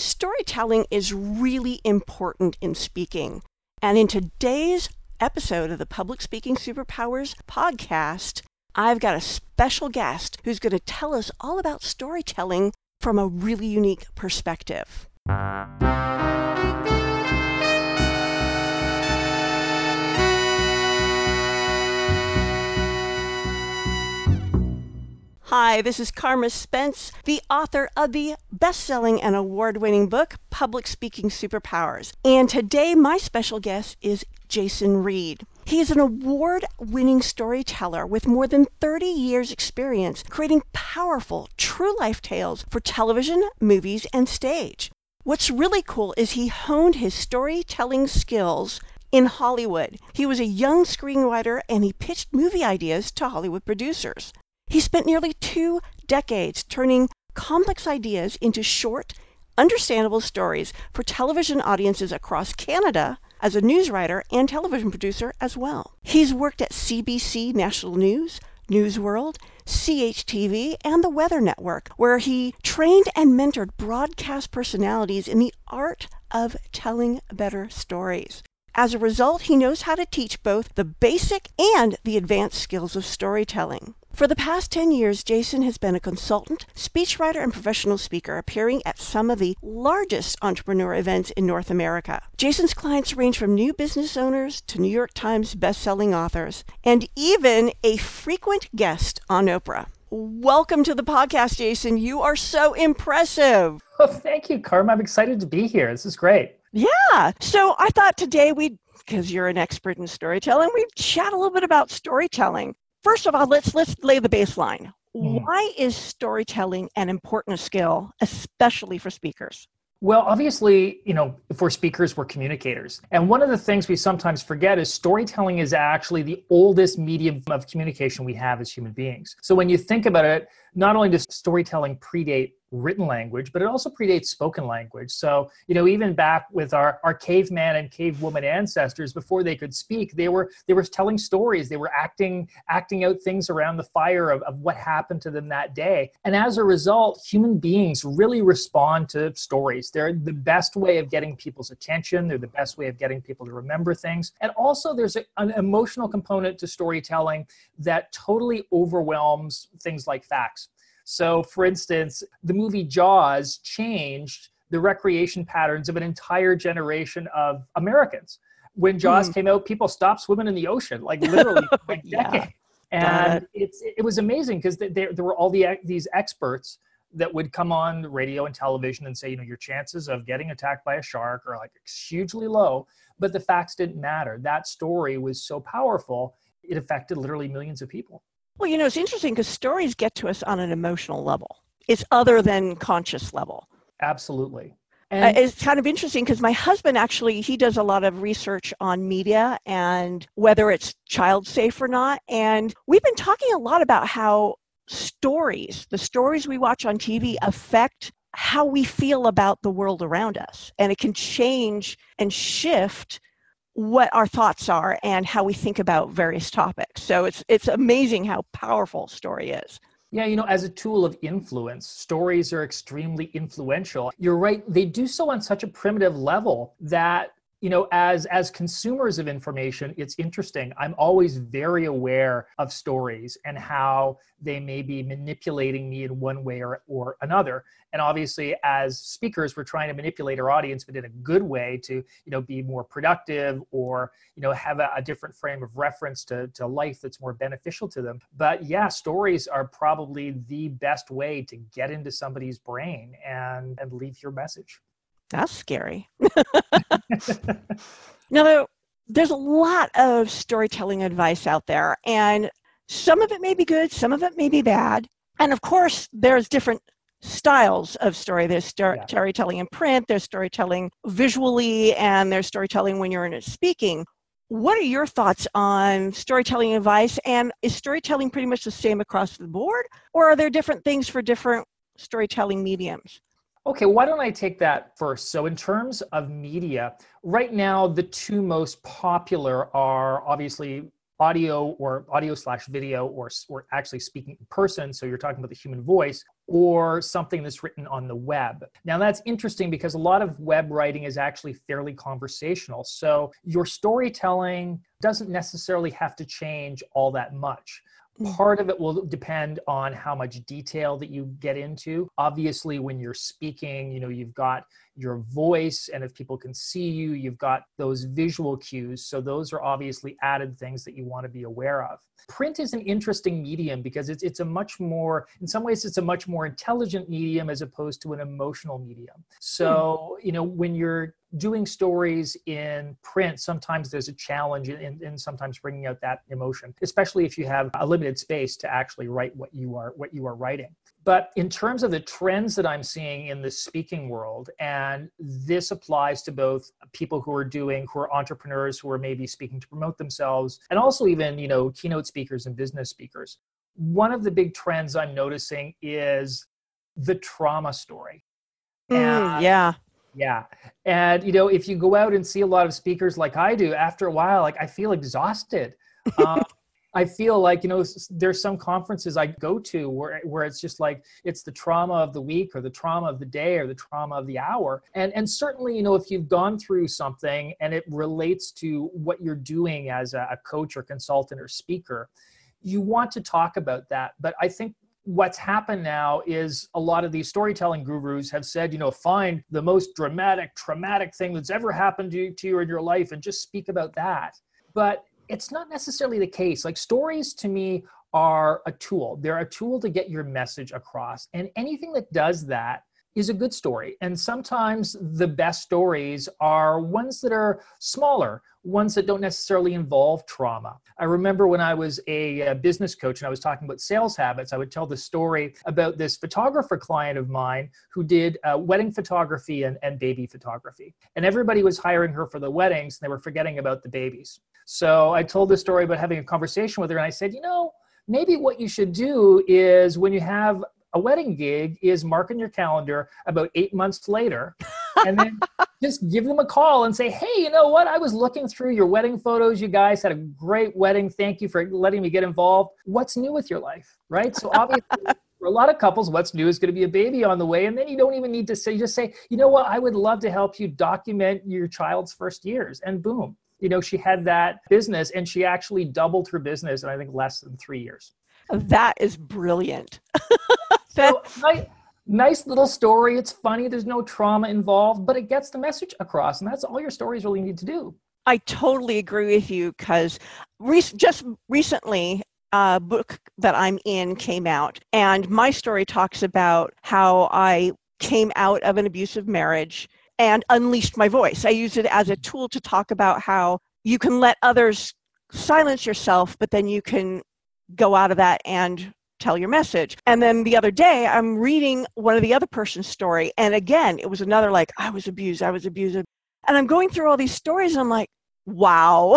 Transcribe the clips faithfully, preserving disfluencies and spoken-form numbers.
Storytelling is really important in speaking. And in today's episode of the Public Speaking Superpowers podcast, I've got a special guest who's going to tell us all about storytelling from a really unique perspective. Hi, this is Karma Spence, the author of the best-selling and award-winning book, Public Speaking Superpowers. And today, my special guest is Jason Reed. He is an award-winning storyteller with more than thirty years experience creating powerful, true-life tales for television, movies, and stage. What's really cool is he honed his storytelling skills in Hollywood. He was a young screenwriter and he pitched movie ideas to Hollywood producers. He spent nearly two decades turning complex ideas into short, understandable stories for television audiences across Canada as a news writer and television producer as well. He's worked at C B C National News, News World, C H T V, and the Weather Network, where he trained and mentored broadcast personalities in the art of telling better stories. As a result, he knows how to teach both the basic and the advanced skills of storytelling. For the past ten years, Jason has been a consultant, speechwriter, and professional speaker, appearing at some of the largest entrepreneur events in North America. Jason's clients range from new business owners to New York Times best-selling authors, and even a frequent guest on Oprah. Welcome to the podcast, Jason. You are so impressive. Oh, thank you, Karma. I'm excited to be here. This is great. Yeah. So I thought today we'd, because you're an expert in storytelling, we'd chat a little bit about storytelling. First of all, let's let's lay the baseline. Mm. Why is storytelling an important skill, especially for speakers? Well, obviously, you know, if we're speakers, we're communicators. And one of the things we sometimes forget is storytelling is actually the oldest medium of communication we have as human beings. So when you think about it, not only does storytelling predate written language, but it also predates spoken language. So, you know, even back with our, our caveman and cavewoman ancestors, before they could speak, they were they were telling stories. They were acting acting out things around the fire of, of what happened to them that day. And as a result, human beings really respond to stories. They're the best way of getting people's attention. They're the best way of getting people to remember things. And also there's a, an emotional component to storytelling that totally overwhelms things like facts. So, for instance, the movie Jaws changed the recreation patterns of an entire generation of Americans. When Jaws mm. came out, people stopped swimming in the ocean, like literally for a decade. Yeah. And it's, it was amazing because there, there were all the these experts that would come on the radio and television and say, you know, your chances of getting attacked by a shark are like hugely low, but the facts didn't matter. That story was so powerful, it affected literally millions of people. Well, you know, it's interesting because stories get to us on an emotional level. It's other than conscious level. Absolutely. And uh, it's kind of interesting because my husband actually, he does a lot of research on media and whether it's child safe or not. And we've been talking a lot about how stories, the stories we watch on T V affect how we feel about the world around us. And it can change and shift what our thoughts are and how we think about various topics. So it's it's amazing how powerful story is. Yeah, you know, as a tool of influence, stories are extremely influential. You're right, they do so on such a primitive level that, you know, as as consumers of information, it's interesting. I'm always very aware of stories and how they may be manipulating me in one way or, or another. And obviously, as speakers, we're trying to manipulate our audience, but in a good way to, you know, be more productive or, you know, have a, a different frame of reference to, to life that's more beneficial to them. But yeah, stories are probably the best way to get into somebody's brain and, and leave your message. That's scary. Now, there's a lot of storytelling advice out there, and some of it may be good, some of it may be bad. And of course, there's different styles of story. There's star- yeah. storytelling in print, there's storytelling visually, and there's storytelling when you're in it speaking. What are your thoughts on storytelling advice? And is storytelling pretty much the same across the board? Or are there different things for different storytelling mediums? Okay, why don't I take that first? So in terms of media, right now, the two most popular are obviously audio or audio slash video or, or actually speaking in person. So you're talking about the human voice, or something that's written on the web. Now that's interesting because a lot of web writing is actually fairly conversational. So your storytelling doesn't necessarily have to change all that much. Part of it will depend on how much detail that you get into. Obviously, when you're speaking, you know, you've got your voice, and if people can see you, you've got those visual cues. So those are obviously added things that you want to be aware of. Print is an interesting medium because it's it's a much more, in some ways, it's a much more intelligent medium as opposed to an emotional medium. So, you know, when you're doing stories in print, sometimes there's a challenge in, in sometimes bringing out that emotion, especially if you have a limited space to actually write what you are what you are writing. But in terms of the trends that I'm seeing in the speaking world, and this applies to both people who are doing, who are entrepreneurs, who are maybe speaking to promote themselves, and also even, you know, keynote speakers and business speakers. One of the big trends I'm noticing is the trauma story. Mm, and yeah. Yeah. And, you know, if you go out and see a lot of speakers like I do, after a while, like I feel exhausted. Um, I feel like, you know, there's some conferences I go to where, where it's just like, it's the trauma of the week or the trauma of the day or the trauma of the hour. And, and certainly, you know, if you've gone through something and it relates to what you're doing as a, a coach or consultant or speaker, you want to talk about that. But I think what's happened now is a lot of these storytelling gurus have said, you know, find the most dramatic, traumatic thing that's ever happened to you, to you in your life and just speak about that. But it's not necessarily the case. Like, stories to me are a tool. They're a tool to get your message across. And anything that does that is a good story. And sometimes the best stories are ones that are smaller, ones that don't necessarily involve trauma. I remember when I was a, a business coach and I was talking about sales habits, I would tell the story about this photographer client of mine who did uh, wedding photography and, and baby photography. And everybody was hiring her for the weddings and they were forgetting about the babies. So I told the story about having a conversation with her, and I said, you know, maybe what you should do is when you have a wedding gig is mark in your calendar about eight months later and then just give them a call and say, hey, you know what? I was looking through your wedding photos. You guys had a great wedding. Thank you for letting me get involved. What's new with your life, right? So obviously for a lot of couples, what's new is going to be a baby on the way. And then you don't even need to say, just say, you know what? I would love to help you document your child's first years, and boom. You know, she had that business and she actually doubled her business in, I think, less than three years. That is brilliant. So nice, nice little story. It's funny. There's no trauma involved, but it gets the message across. And that's all your stories really need to do. I totally agree with you because re- just recently, a book that I'm in came out, and my story talks about how I came out of an abusive marriage and unleashed my voice. I use it as a tool to talk about how you can let others silence yourself, but then you can go out of that and tell your message. And then the other day, I'm reading one of the other person's story. And again, it was another like, I was abused, I was abused. And I'm going through all these stories and I'm like, wow.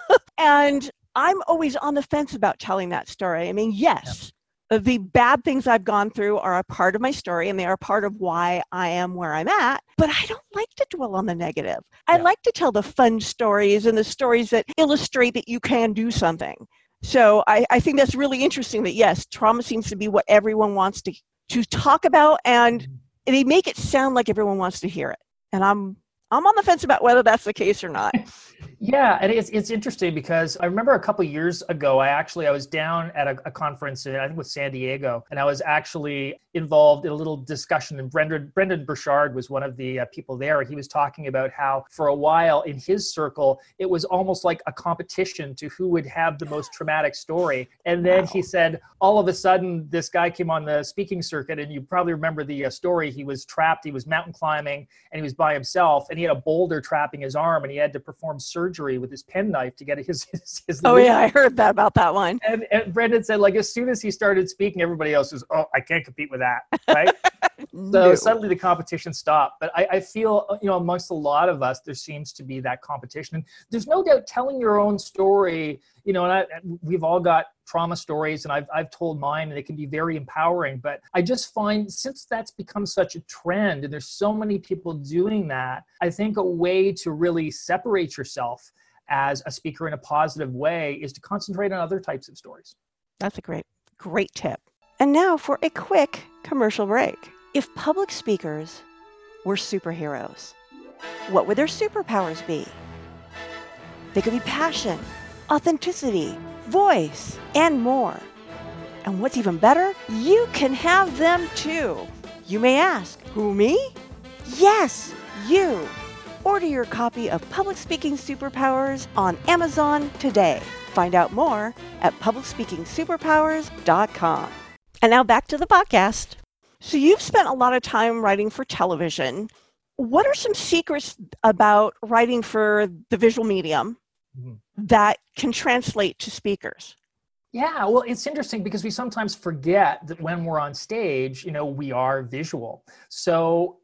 And I'm always on the fence about telling that story. I mean, yes, yeah. The bad things I've gone through are a part of my story and they are part of why I am where I'm at, but I don't like to dwell on the negative. I yeah. like to tell the fun stories and the stories that illustrate that you can do something. So I, I think that's really interesting that, yes, trauma seems to be what everyone wants to, to talk about, and they make it sound like everyone wants to hear it. And I'm I'm on the fence about whether that's the case or not. Yeah, and it's it's interesting because I remember a couple of years ago, I actually I was down at a, a conference in, I think, with San Diego, and I was actually involved in a little discussion. And Brendan Brendan Burchard was one of the uh, people there. He was talking about how for a while in his circle, it was almost like a competition to who would have the most traumatic story. And then wow. he said, all of a sudden, this guy came on the speaking circuit, and you probably remember the uh, story. He was trapped. He was mountain climbing, and he was by himself, and he had a boulder trapping his arm, and he had to perform surgery with his penknife to get his his, his oh yeah I heard that about that one. And, and Brendan said, like, as soon as he started speaking, everybody else was, oh, I can't compete with that, right? So no. Suddenly the competition stopped. But I, I feel, you know, amongst a lot of us, there seems to be that competition. And there's no doubt telling your own story, you know, and I, we've all got trauma stories, and I've I've told mine, and it can be very empowering. But I just find, since that's become such a trend, and there's so many people doing that, I think a way to really separate yourself as a speaker in a positive way is to concentrate on other types of stories. That's a great, great tip. And now for a quick Commercial break. If public speakers were superheroes, what would their superpowers be? They could be passion, authenticity, voice, and more. And what's even better, you can have them too. You may ask, who, me? Yes, you. Order your copy of Public Speaking Superpowers on Amazon today. Find out more at public speaking superpowers dot com. And now back to the podcast. So you've spent a lot of time writing for television. What are some secrets about writing for the visual medium mm-hmm. that can translate to speakers? Yeah, well, it's interesting because we sometimes forget that when we're on stage, you know, we are visual. So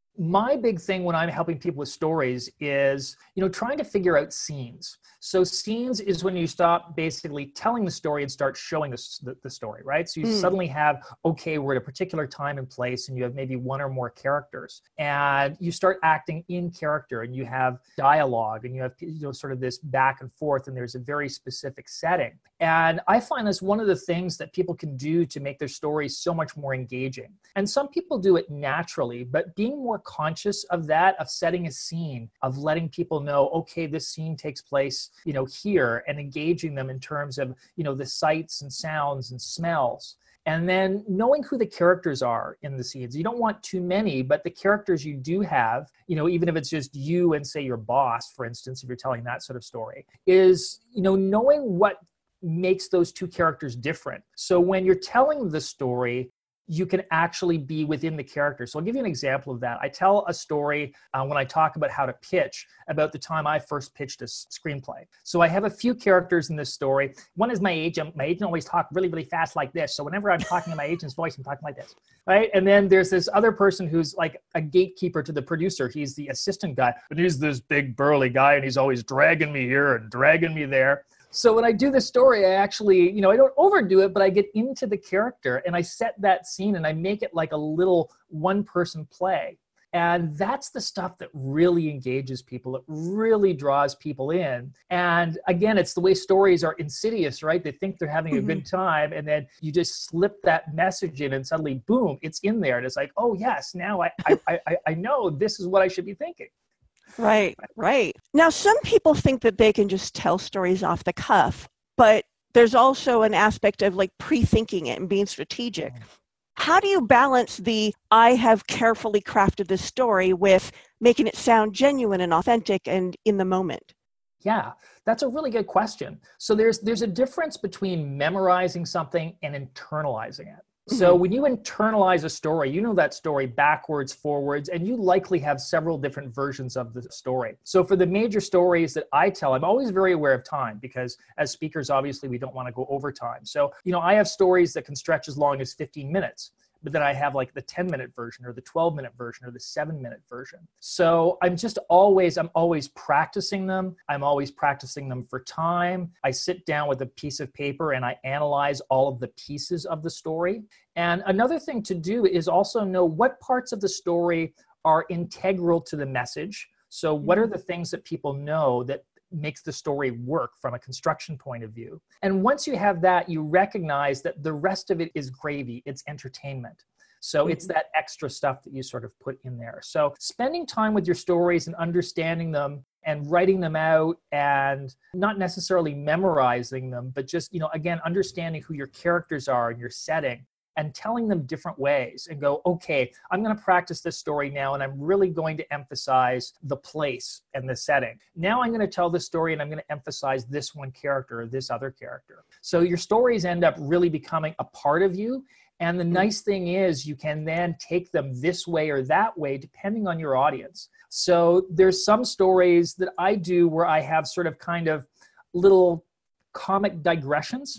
my big thing when I'm helping people with stories is, you know, trying to figure out scenes. So scenes is when you stop basically telling the story and start showing the, the, the story, right? So you mm. suddenly have, okay, we're at a particular time and place and you have maybe one or more characters and you start acting in character and you have dialogue and you have, you know, sort of this back and forth and there's a very specific setting. And I find that's one of the things that people can do to make their stories so much more engaging. And some people do it naturally, but being more conscious of that, of setting a scene, of letting people know, okay, this scene takes place, you know, here, and engaging them in terms of, you know, the sights and sounds and smells. And then knowing who the characters are in the scenes. You don't want too many, but the characters you do have, you know, even if it's just you and say your boss, for instance, if you're telling that sort of story, is, you know, knowing what makes those two characters different. So when you're telling the story, you can actually be within the character. So I'll give you an example of that. I tell a story uh, when I talk about how to pitch about the time I first pitched a screenplay. So I have a few characters in this story. One is my agent. My agent always talks really, really fast like this. So whenever I'm talking in my agent's voice, I'm talking like this, right? And then there's this other person who's like a gatekeeper to the producer. He's the assistant guy, but he's this big burly guy and he's always dragging me here and dragging me there. So when I do the story, I actually, you know, I don't overdo it, but I get into the character and I set that scene and I make it like a little one-person play. And that's the stuff that really engages people. It really draws people in. And again, it's the way stories are insidious, right? They think they're having a mm-hmm. good time and then you just slip that message in and suddenly, boom, it's in there. And it's like, oh yes, now I, I, I, I know this is what I should be thinking. Right, right. Now, some people think that they can just tell stories off the cuff, but there's also an aspect of like pre-thinking it and being strategic. How do you balance the, I have carefully crafted this story with making it sound genuine and authentic and in the moment? Yeah, that's a really good question. So there's there's a difference between memorizing something and internalizing it. So mm-hmm. when you internalize a story, you know that story backwards, forwards, and you likely have several different versions of the story. So for the major stories that I tell, I'm always very aware of time because as speakers, obviously, we don't want to go over time. So, you know, I have stories that can stretch as long as fifteen minutes. But then I have like the ten minute version or the twelve minute version or the seven minute version. So I'm just always, I'm always practicing them. I'm always practicing them for time. I sit down with a piece of paper and I analyze all of the pieces of the story. And another thing to do is also know what parts of the story are integral to the message. So what are the things that people know that makes the story work from a construction point of view. And once you have that, you recognize that the rest of it is gravy, it's entertainment. So mm-hmm. it's that extra stuff that you sort of put in there. So spending time with your stories and understanding them and writing them out and not necessarily memorizing them, but just, you know, again, understanding who your characters are and your setting and telling them different ways and go, okay, I'm going to practice this story now and I'm really going to emphasize the place and the setting. Now I'm going to tell this story and I'm going to emphasize this one character or this other character. So your stories end up really becoming a part of you. And the nice thing is you can then take them this way or that way depending on your audience. So there's some stories that I do where I have sort of kind of little comic digressions.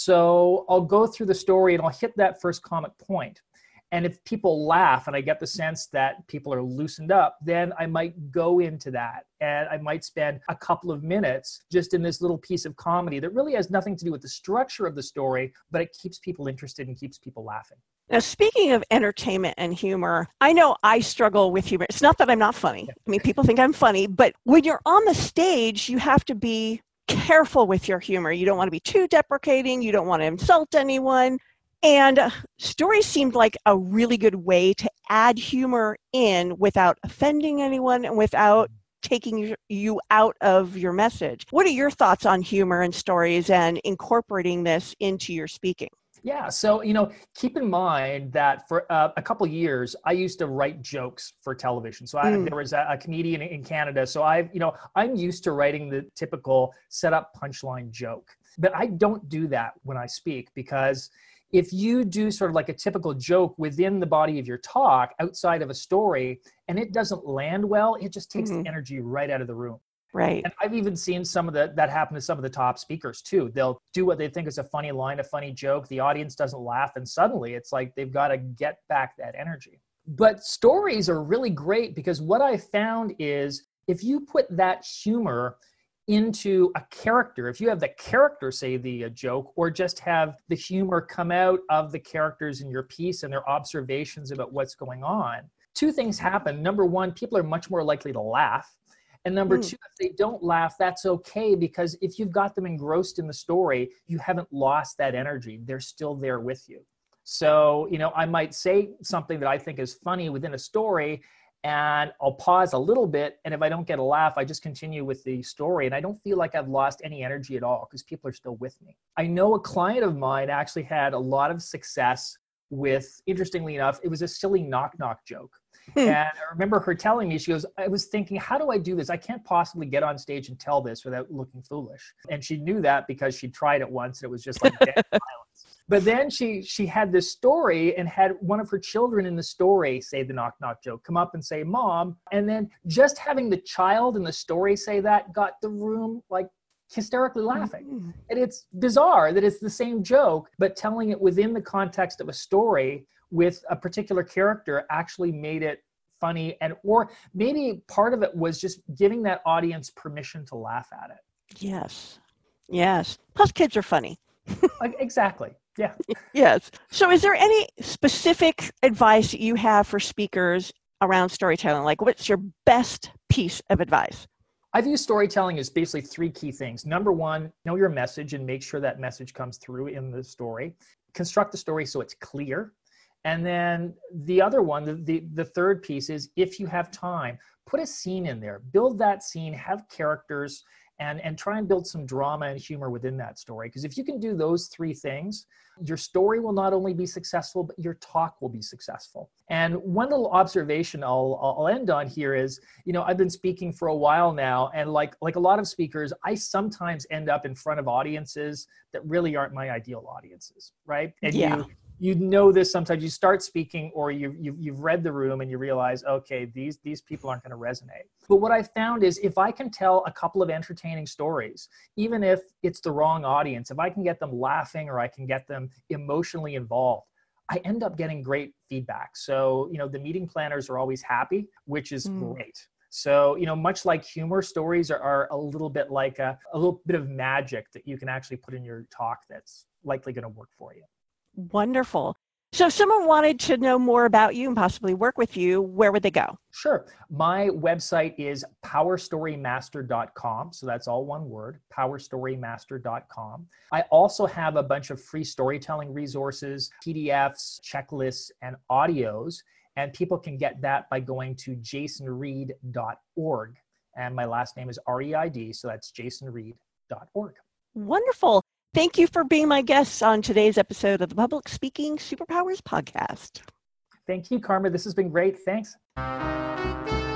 So I'll go through the story and I'll hit that first comic point. And if people laugh and I get the sense that people are loosened up, then I might go into that. And I might spend a couple of minutes just in this little piece of comedy that really has nothing to do with the structure of the story, but it keeps people interested and keeps people laughing. Now, speaking of entertainment and humor, I know I struggle with humor. It's not that I'm not funny. I mean, people think I'm funny, but when you're on the stage, you have to be careful with your humor. You don't want to be too deprecating. You don't want to insult anyone. And uh, stories seemed like a really good way to add humor in without offending anyone and without taking you- you out of your message. What are your thoughts on humor and stories and incorporating this into your speaking? Yeah, so you know, keep in mind that for uh, a couple years, I used to write jokes for television. So I, Mm, there was a, a comedian in Canada. So I, you know, I'm used to writing the typical setup punchline joke, but I don't do that when I speak because if you do sort of like a typical joke within the body of your talk outside of a story and it doesn't land well, it just takes the mhm, energy right out of the room. right. And I've even seen some of the, that happen to some of the top speakers too. They'll do what they think is a funny line, a funny joke. The audience doesn't laugh. And suddenly it's like they've got to get back that energy. But stories are really great because what I found is if you put that humor into a character, if you have the character say the uh, joke or just have the humor come out of the characters in your piece and their observations about what's going on, two things happen. Number one, people are much more likely to laugh. And number Mm, two, if they don't laugh, that's okay, because if you've got them engrossed in the story, you haven't lost that energy. They're still there with you. So, you know, I might say something that I think is funny within a story, and I'll pause a little bit. And if I don't get a laugh, I just continue with the story. And I don't feel like I've lost any energy at all because people are still with me. I know a client of mine actually had a lot of success with, interestingly enough, it was a silly knock knock joke. hmm, And I remember her telling me, she goes, I was thinking, how do I do this? I can't possibly get on stage and tell this without looking foolish. And she knew that because she tried it once and it was just like dead silence. But then she she had this story and had one of her children in the story say the knock knock joke, come up and say, Mom. And then just having the child in the story say that got the room like hysterically laughing. mm, And it's bizarre that it's the same joke, but telling it within the context of a story with a particular character actually made it funny. And or maybe part of it was just giving that audience permission to laugh at it. yes. Yes. Plus, kids are funny. Like, exactly. Yeah. Yes. So, is there any specific advice that you have for speakers around storytelling? Like, what's your best piece of advice? I view storytelling as basically three key things. Number one, know your message and make sure that message comes through in the story. Construct the story so it's clear. And then the other one, the, the, the third piece is if you have time, put a scene in there, build that scene, have characters, and, and try and build some drama and humor within that story. Because if you can do those three things, your story will not only be successful, but your talk will be successful. And one little observation I'll, I'll end on here is, you know, I've been speaking for a while now, and like, like a lot of speakers, I sometimes end up in front of audiences that really aren't my ideal audiences, right? And Yeah. you you know this sometimes. You start speaking or you, you, you've read the room and you realize, okay, these, these people aren't going to resonate. But what I found is if I can tell a couple of entertaining stories, even if it's the wrong audience, if I can get them laughing or I can get them emotionally involved, I end up getting great feedback. So, you know, the meeting planners are always happy, which is Mm. great. So, you know, much like humor, stories are, are a little bit like a, a little bit of magic that you can actually put in your talk that's likely going to work for you. Wonderful. So if someone wanted to know more about you and possibly work with you, where would they go? Sure. My website is power story master dot com. So that's all one word, power story master dot com. I also have a bunch of free storytelling resources, P D Fs, checklists, and audios. And people can get that by going to jason reid dot org. And my last name is R E I D. So that's jason reid dot org. Wonderful. Thank you for being my guest on today's episode of the Public Speaking Superpowers podcast. Thank you, Karma. This has been great. Thanks.